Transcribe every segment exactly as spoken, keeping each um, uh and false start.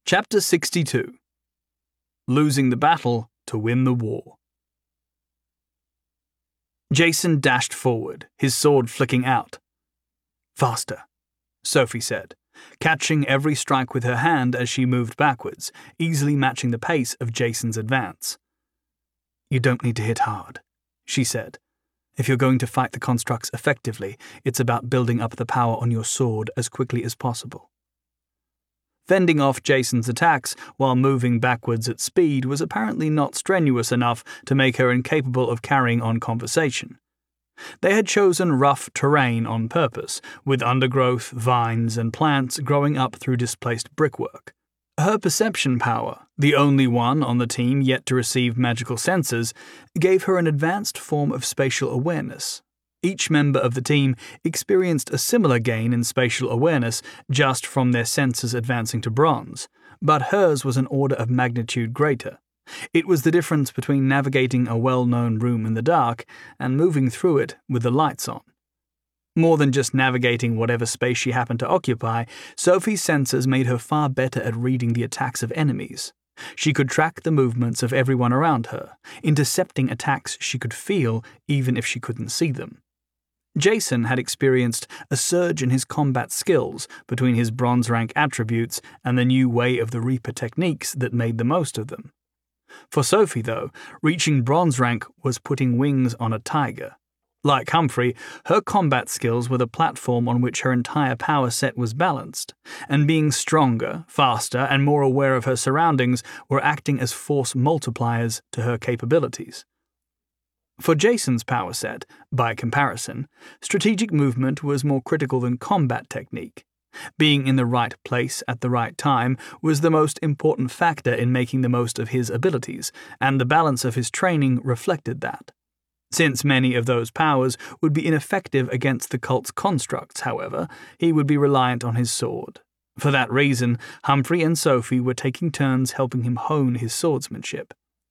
Chapter sixty-two. Losing the battle to win the war. Jason dashed forward, his sword flicking out. "Faster," Sophie said, catching every strike with her hand as she moved backwards, easily matching the pace of Jason's advance. "You don't need to hit hard," she said. "If you're going to fight the constructs effectively, it's about building up the power on your sword as quickly as possible." Fending off Jason's attacks while moving backwards at speed was apparently not strenuous enough to make her incapable of carrying on conversation. They had chosen rough terrain on purpose, with undergrowth, vines, and plants growing up through displaced brickwork. Her perception power, the only one on the team yet to receive magical senses, gave her an advanced form of spatial awareness. Each member of the team experienced a similar gain in spatial awareness just from their senses advancing to bronze, but hers was an order of magnitude greater. It was the difference between navigating a well-known room in the dark and moving through it with the lights on. More than just navigating whatever space she happened to occupy, Sophie's senses made her far better at reading the attacks of enemies. She could track the movements of everyone around her, intercepting attacks she could feel even if she couldn't see them. Jason had experienced a surge in his combat skills between his bronze rank attributes and the new Way of the Reaper techniques that made the most of them. For Sophie, though, reaching bronze rank was putting wings on a tiger. Like Humphrey, her combat skills were the platform on which her entire power set was balanced, and being stronger, faster, and more aware of her surroundings were acting as force multipliers to her capabilities. For Jason's power set, by comparison, strategic movement was more critical than combat technique. Being in the right place at the right time was the most important factor in making the most of his abilities, and the balance of his training reflected that. Since many of those powers would be ineffective against the cult's constructs, however, he would be reliant on his sword. For that reason, Humphrey and Sophie were taking turns helping him hone his swordsmanship.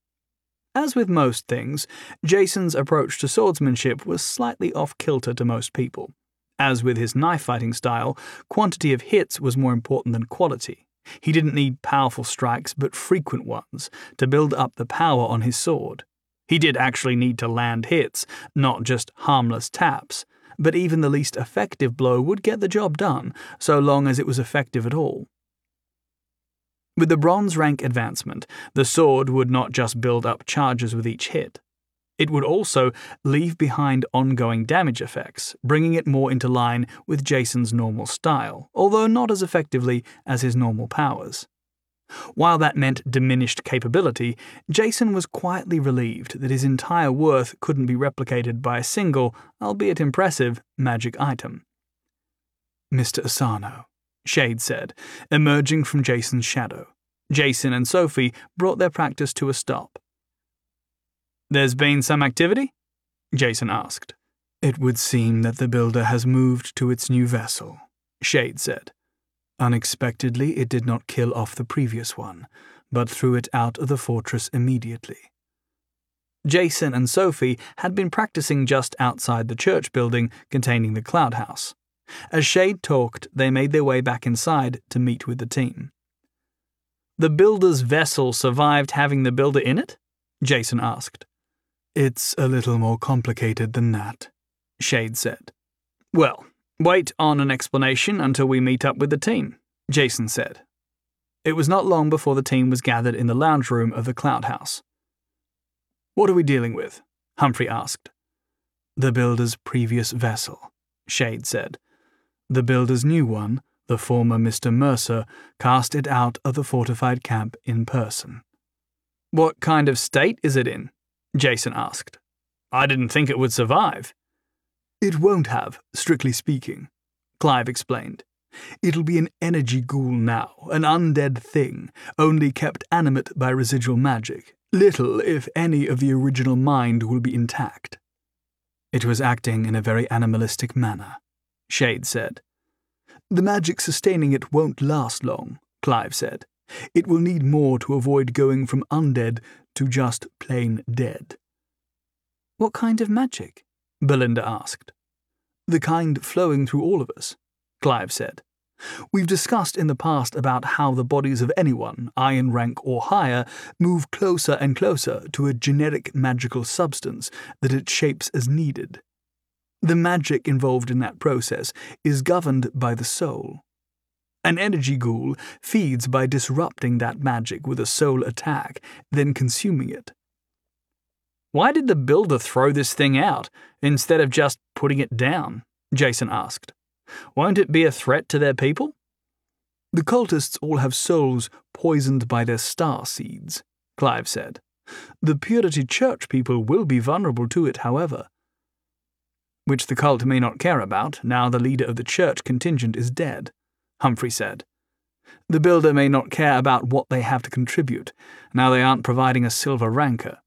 As with most things, Jason's approach to swordsmanship was slightly off-kilter to most people. As with his knife-fighting style, quantity of hits was more important than quality. He didn't need powerful strikes but frequent ones to build up the power on his sword. He did actually need to land hits, not just harmless taps, but even the least effective blow would get the job done, so long as it was effective at all. With the bronze rank advancement, the sword would not just build up charges with each hit. It would also leave behind ongoing damage effects, bringing it more into line with Jason's normal style, although not as effectively as his normal powers. While that meant diminished capability, Jason was quietly relieved that his entire worth couldn't be replicated by a single, albeit impressive, magic item. "Mister Asano," Shade said, emerging from Jason's shadow. Jason and Sophie brought their practice to a stop. "There's been some activity?" Jason asked. "It would seem that the builder has moved to its new vessel," Shade said. "Unexpectedly, it did not kill off the previous one, but threw it out of the fortress immediately." Jason and Sophie had been practicing just outside the church building containing the Cloud House. As Shade talked, they made their way back inside to meet with the team. "The builder's vessel survived having the builder in it?" Jason asked. "It's a little more complicated than that," Shade said. "Well, wait on an explanation until we meet up with the team," Jason said. It was not long before the team was gathered in the lounge room of the Cloud House. "What are we dealing with?" Humphrey asked. "The builder's previous vessel," Shade said. "The builder's new one, the former Mister Mercer, cast it out of the fortified camp in person." "What kind of state is it in?" Jason asked. "I didn't think it would survive." "It won't have, strictly speaking," Clive explained. "It'll be an energy ghoul now, an undead thing, only kept animate by residual magic. Little, if any, of the original mind will be intact." "It was acting in a very animalistic manner," Shade said. "The magic sustaining it won't last long," Clive said. "It will need more to avoid going from undead to just plain dead." "What kind of magic?" Belinda asked. "The kind flowing through all of us," Clive said. We've discussed in the past about how the bodies of anyone, iron rank or higher, move closer and closer to a generic magical substance that it shapes as needed. The magic involved in that process is governed by the soul. An energy ghoul feeds by disrupting that magic with a soul attack, then consuming it. Why did the builder throw this thing out, instead of just putting it down? Jason asked. Won't it be a threat to their people? The cultists all have souls poisoned by their star seeds, Clive said. The Purity Church people will be vulnerable to it, however. Which the cult may not care about, now the leader of the church contingent is dead, Humphrey said. The builder may not care about what they have to contribute, now they aren't providing a silver rancor.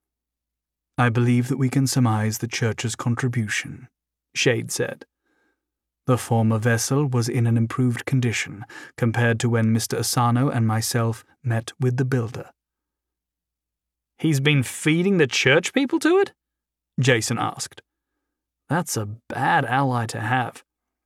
I believe that we can surmise the church's contribution, Shade said. The former vessel was in an improved condition compared to when Mister Asano and myself met with the builder. He's been feeding the church people to it? Jason asked. That's a bad ally to have.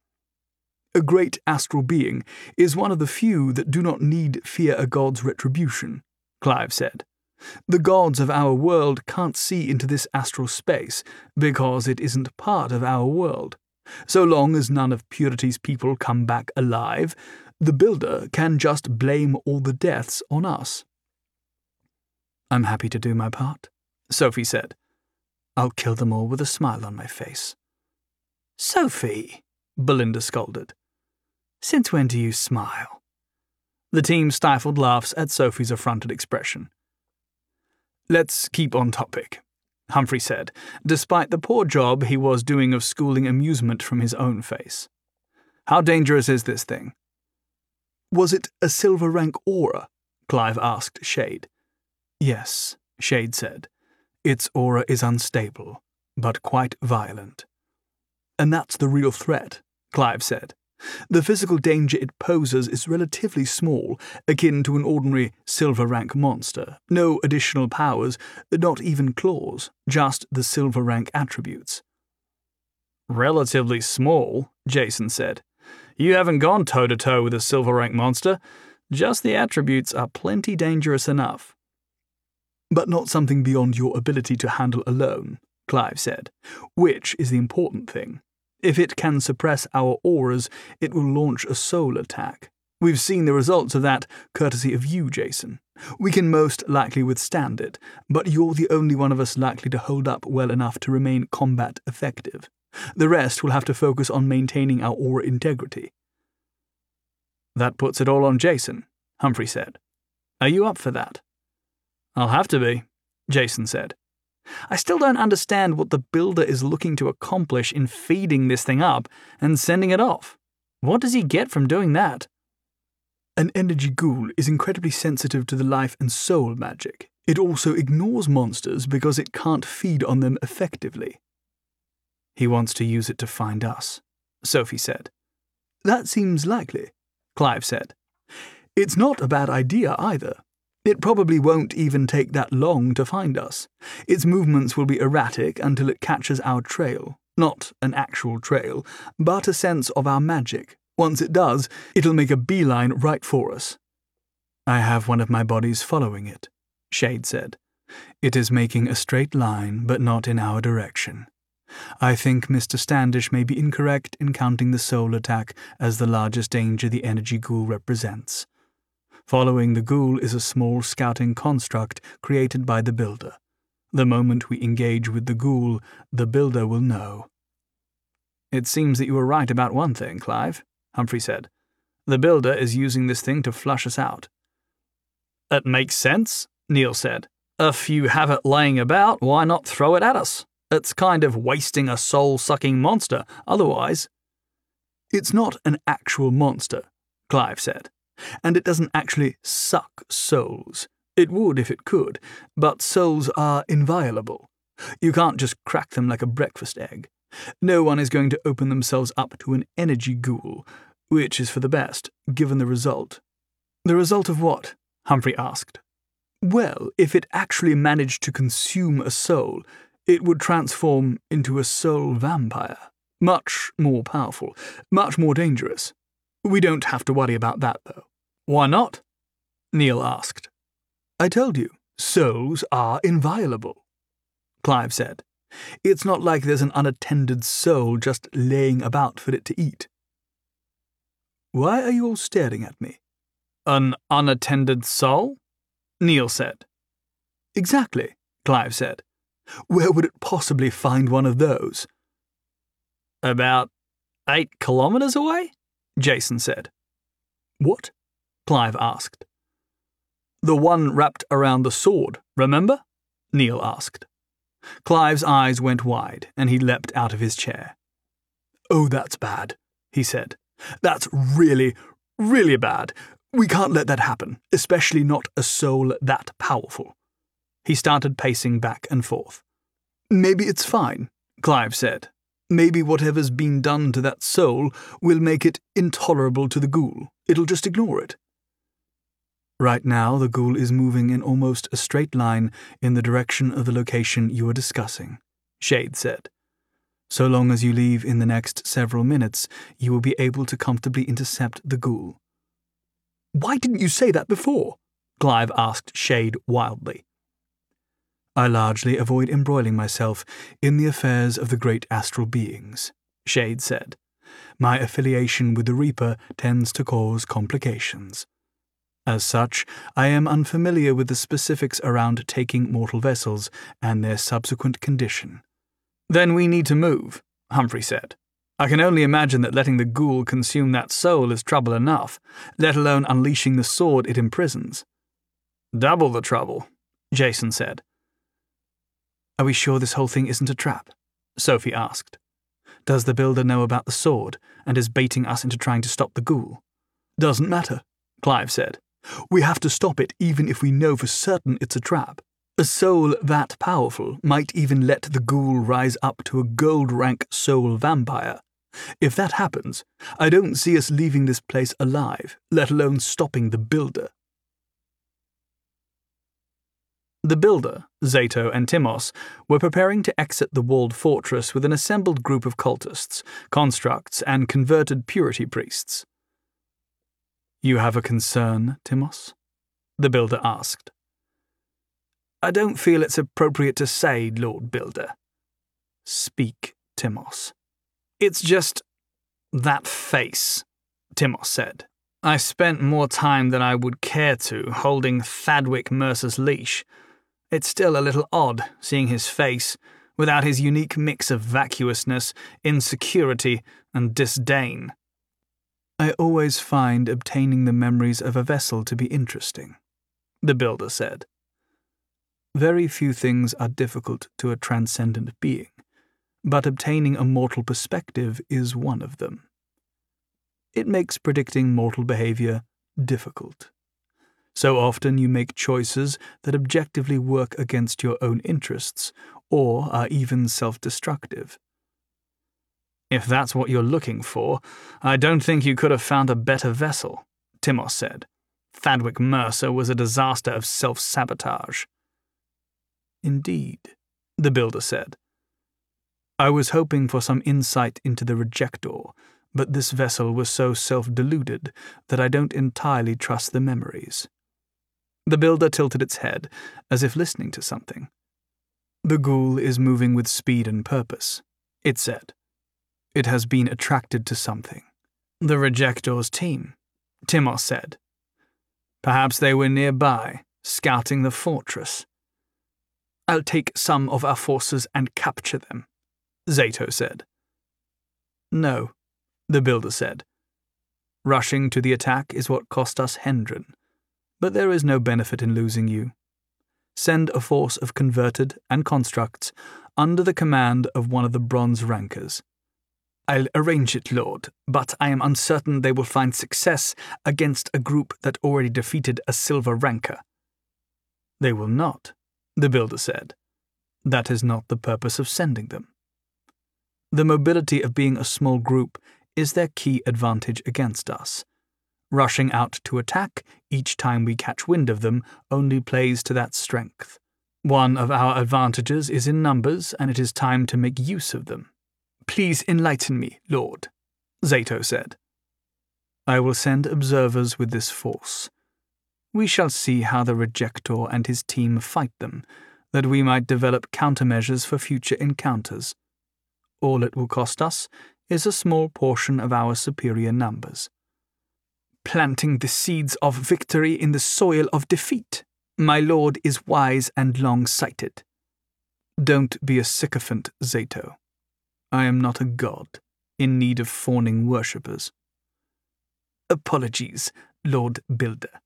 A great astral being is one of the few that do not need fear a god's retribution, Clive said. The gods of our world can't see into this astral space because it isn't part of our world. So long as none of Purity's people come back alive, the builder can just blame all the deaths on us. I'm happy to do my part, Sophie said. I'll kill them all with a smile on my face. Sophie, Belinda scolded. Since when do you smile? The team stifled laughs at Sophie's affronted expression. Let's keep on topic, Humphrey said, despite the poor job he was doing of schooling amusement from his own face. How dangerous is this thing? Was it a silver rank aura? Clive asked Shade. Yes, Shade said. Its aura is unstable, but quite violent. And that's the real threat, Clive said. The physical danger it poses is relatively small, akin to an ordinary silver rank monster. No additional powers, not even claws, just the silver rank attributes. Relatively small, Jason said. You haven't gone toe-to-toe with a silver rank monster. Just the attributes are plenty dangerous enough. But not something beyond your ability to handle alone, Clive said, which is the important thing. If it can suppress our auras, it will launch a soul attack. We've seen the results of that, courtesy of you, Jason. We can most likely withstand it, but you're the only one of us likely to hold up well enough to remain combat effective. The rest will have to focus on maintaining our aura integrity. That puts it all on Jason, Humphrey said. Are you up for that? I'll have to be, Jason said. I still don't understand what the builder is looking to accomplish in feeding this thing up and sending it off. What does he get from doing that? An energy ghoul is incredibly sensitive to the life and soul magic. It also ignores monsters because it can't feed on them effectively. He wants to use it to find us, Sophie said. That seems likely, Clive said. It's not a bad idea either. It probably won't even take that long to find us. Its movements will be erratic until it catches our trail. Not an actual trail, but a sense of our magic. Once it does, it'll make a beeline right for us. I have one of my bodies following it, Shade said. It is making a straight line, but not in our direction. I think Mister Standish may be incorrect in counting the soul attack as the largest danger the energy ghoul represents. Following the ghoul is a small scouting construct created by the builder. The moment we engage with the ghoul, the builder will know. It seems that you were right about one thing, Clive, Humphrey said. The builder is using this thing to flush us out. That makes sense, Neil said. If you have it laying about, why not throw it at us? It's kind of wasting a soul-sucking monster, otherwise. It's not an actual monster, Clive said. And it doesn't actually suck souls. It would if it could, but souls are inviolable. You can't just crack them like a breakfast egg. No one is going to open themselves up to an energy ghoul, which is for the best, given the result. The result of what? Humphrey asked. Well, if it actually managed to consume a soul, it would transform into a soul vampire. Much more powerful, much more dangerous. We don't have to worry about that, though. Why not? Neil asked. I told you, souls are inviolable, Clive said. It's not like there's an unattended soul just laying about for it to eat. Why are you all staring at me? An unattended soul? Neil said. Exactly, Clive said. Where would it possibly find one of those? About eight kilometres away? Jason said. What? Clive asked. The one wrapped around the sword, remember? Neil asked. Clive's eyes went wide, and he leapt out of his chair. Oh, that's bad, he said. That's really, really bad. We can't let that happen, especially not a soul that powerful. He started pacing back and forth. Maybe it's fine, Clive said. Maybe whatever's been done to that soul will make it intolerable to the ghoul. It'll just ignore it. Right now, the ghoul is moving in almost a straight line in the direction of the location you are discussing, Shade said. So long as you leave in the next several minutes, you will be able to comfortably intercept the ghoul. Why didn't you say that before? Clive asked Shade wildly. I largely avoid embroiling myself in the affairs of the great astral beings, Shade said. My affiliation with the Reaper tends to cause complications. As such, I am unfamiliar with the specifics around taking mortal vessels and their subsequent condition. Then we need to move, Humphrey said. I can only imagine that letting the ghoul consume that soul is trouble enough, let alone unleashing the sword it imprisons. Double the trouble, Jason said. Are we sure this whole thing isn't a trap? Sophie asked. Does the builder know about the sword and is baiting us into trying to stop the ghoul? Doesn't matter, Clive said. We have to stop it even if we know for certain it's a trap. A soul that powerful might even let the ghoul rise up to a gold-rank soul vampire. If that happens, I don't see us leaving this place alive, let alone stopping the builder. The builder, Zato and Timos, were preparing to exit the walled fortress with an assembled group of cultists, constructs, and converted purity priests. You have a concern, Timos? The builder asked. I don't feel it's appropriate to say, Lord Builder. Speak, Timos. It's just that face, Timos said. I spent more time than I would care to holding Thadwick Mercer's leash. It's still a little odd seeing his face, without his unique mix of vacuousness, insecurity, and disdain. I always find obtaining the memories of a vessel to be interesting, the builder said. Very few things are difficult to a transcendent being, but obtaining a mortal perspective is one of them. It makes predicting mortal behavior difficult. So often you make choices that objectively work against your own interests, or are even self-destructive. If that's what you're looking for, I don't think you could have found a better vessel, Timos said. Thadwick Mercer was a disaster of self-sabotage. Indeed, the builder said. I was hoping for some insight into the Rejector, but this vessel was so self-deluded that I don't entirely trust the memories. The builder tilted its head, as if listening to something. The ghoul is moving with speed and purpose, it said. It has been attracted to something. The Rejector's team, Timos said. Perhaps they were nearby, scouting the fortress. I'll take some of our forces and capture them, Zato said. No, the builder said. Rushing to the attack is what cost us Hendren, but there is no benefit in losing you. Send a force of converted and constructs under the command of one of the bronze rankers. I'll arrange it, Lord, but I am uncertain they will find success against a group that already defeated a silver ranker. They will not, the builder said. That is not the purpose of sending them. The mobility of being a small group is their key advantage against us. Rushing out to attack each time we catch wind of them only plays to that strength. One of our advantages is in numbers, and it is time to make use of them. Please enlighten me, Lord, Zato said. I will send observers with this force. We shall see how the Rejector and his team fight them, that we might develop countermeasures for future encounters. All it will cost us is a small portion of our superior numbers. Planting the seeds of victory in the soil of defeat. My lord is wise and long-sighted. Don't be a sycophant, Zato. I am not a god, in need of fawning worshippers. Apologies, Lord Builder.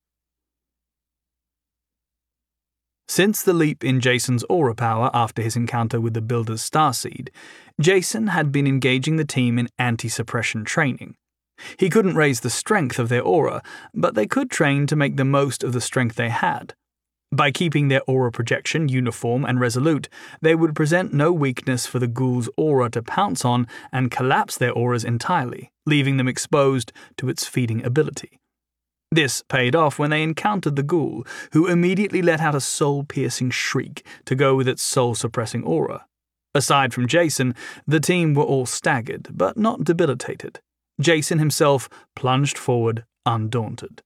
Since the leap in Jason's aura power after his encounter with the Builder's starseed, Jason had been engaging the team in anti-suppression training. He couldn't raise the strength of their aura, but they could train to make the most of the strength they had. By keeping their aura projection uniform and resolute, they would present no weakness for the ghoul's aura to pounce on and collapse their auras entirely, leaving them exposed to its feeding ability. This paid off when they encountered the ghoul, who immediately let out a soul-piercing shriek to go with its soul-suppressing aura. Aside from Jason, the team were all staggered, but not debilitated. Jason himself plunged forward, undaunted.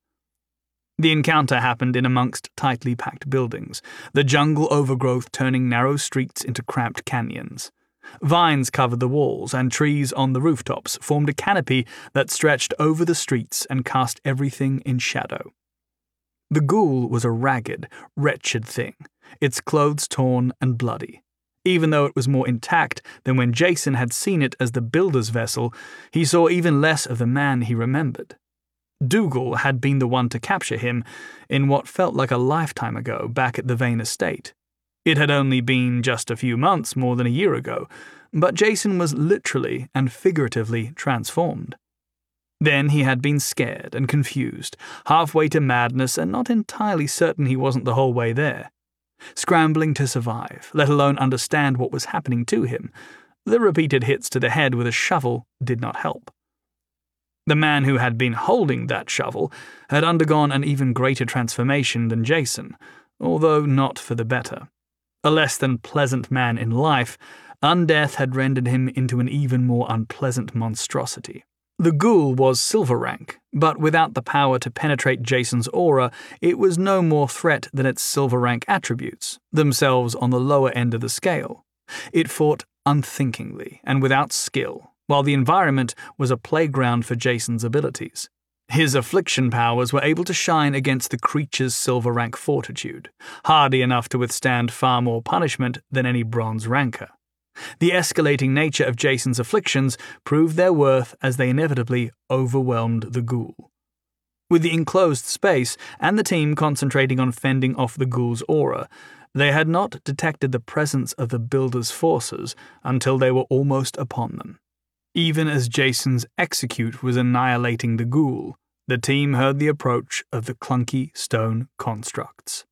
The encounter happened in amongst tightly packed buildings, the jungle overgrowth turning narrow streets into cramped canyons. Vines covered the walls, and trees on the rooftops formed a canopy that stretched over the streets and cast everything in shadow. The ghoul was a ragged, wretched thing, its clothes torn and bloody. Even though it was more intact than when Jason had seen it as the Builder's vessel, he saw even less of the man he remembered. Dougal had been the one to capture him in what felt like a lifetime ago back at the Vane estate. It had only been just a few months more than a year ago, but Jason was literally and figuratively transformed. Then he had been scared and confused, halfway to madness and not entirely certain he wasn't the whole way there. Scrambling to survive, let alone understand what was happening to him, the repeated hits to the head with a shovel did not help. The man who had been holding that shovel had undergone an even greater transformation than Jason, although not for the better. A less than pleasant man in life, undeath had rendered him into an even more unpleasant monstrosity. The ghoul was silver rank, but without the power to penetrate Jason's aura, it was no more threat than its silver rank attributes, themselves on the lower end of the scale. It fought unthinkingly and without skill, while the environment was a playground for Jason's abilities. His affliction powers were able to shine against the creature's silver rank fortitude, hardy enough to withstand far more punishment than any bronze rancor. The escalating nature of Jason's afflictions proved their worth as they inevitably overwhelmed the ghoul. With the enclosed space and the team concentrating on fending off the ghoul's aura, they had not detected the presence of the Builder's forces until they were almost upon them. Even as Jason's execute was annihilating the ghoul, the team heard the approach of the clunky stone constructs.